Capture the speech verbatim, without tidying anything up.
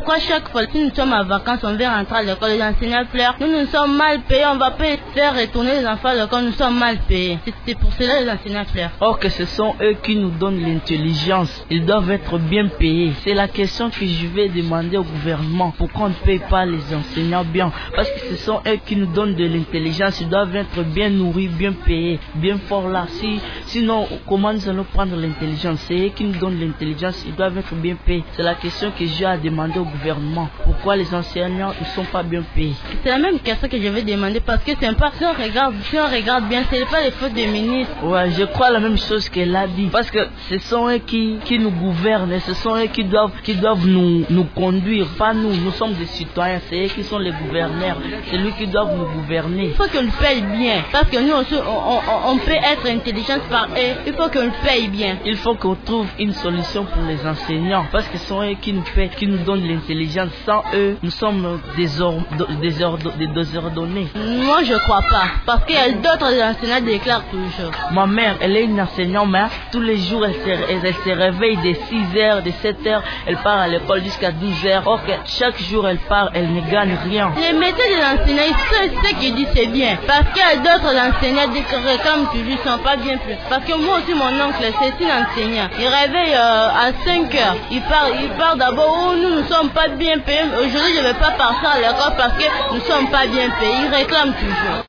pourquoi chaque fois que nous sommes en vacances, on vient rentrer à l'école, les enseignants pleurent. Nous, nous sommes mal payés, on va pas faire retourner les enfants à l'école, nous sommes mal payés. C'est pour cela que les enseignants pleurent. Or que ce sont eux qui nous donnent l'intelligence. Ils doivent être bien payés. C'est la question que je vais demander au gouvernement. Pourquoi on ne paye pas les enseignants bien? Parce que ce sont eux qui nous donnent de l'intelligence. Ils doivent être bien nourris, bien payés, bien forts là. Si, sinon, comment nous allons prendre l'intelligence? C'est eux qui nous donnent l'intelligence. Ils doivent être bien payés. C'est la question que j'ai à demander au gouvernement. Pourquoi les enseignants ne sont pas bien payés? C'est la même question que je vais demander parce que c'est pas, si on regarde, si on regarde bien, ce n'est pas les fautes des ministres. Ouais, je crois la même chose qu'elle a dit. Parce que ce sont eux qui, qui nous gouvernent. Et ce sont eux qui doivent, qui doivent nous, nous conduire. Pas nous. Nous sommes des citoyens. C'est eux qui sont les gouverneurs. C'est lui qui doit nous gouverner. Il faut qu'on le paye bien. Parce que nous aussi, on, on, on peut être intelligent par eux. Il faut qu'on le paye bien. Il faut qu'on trouve une solution pour les enseignants. Parce que ce sont eux qui nous payent, qui nous donnent l'intelligence. Sans eux, nous sommes désordonnés. Moi, je crois pas. Parce qu'il y a d'autres enseignants qui déclarent toujours. Ma mère, elle est une enseignante, mais tous les jours, elle se, elle, elle se réveille de six heures, de sept heures. Elle part à l'école jusqu'à douze heures. Or, que chaque jour, elle part, elle ne gagne rien. Les métiers de l'enseignant, ce qu'ils disent, c'est bien. Parce qu'il y a d'autres enseignants qui réclament toujours, ils ne sont pas bien plus. Parce que moi aussi, mon oncle, c'est un enseignant. Il réveille euh, à cinq heures. Il part, il part d'abord, oh, nous ne sommes pas bien payés. Aujourd'hui, je ne vais pas partir à l'école parce que nous ne sommes pas bien payés. Il réclame toujours.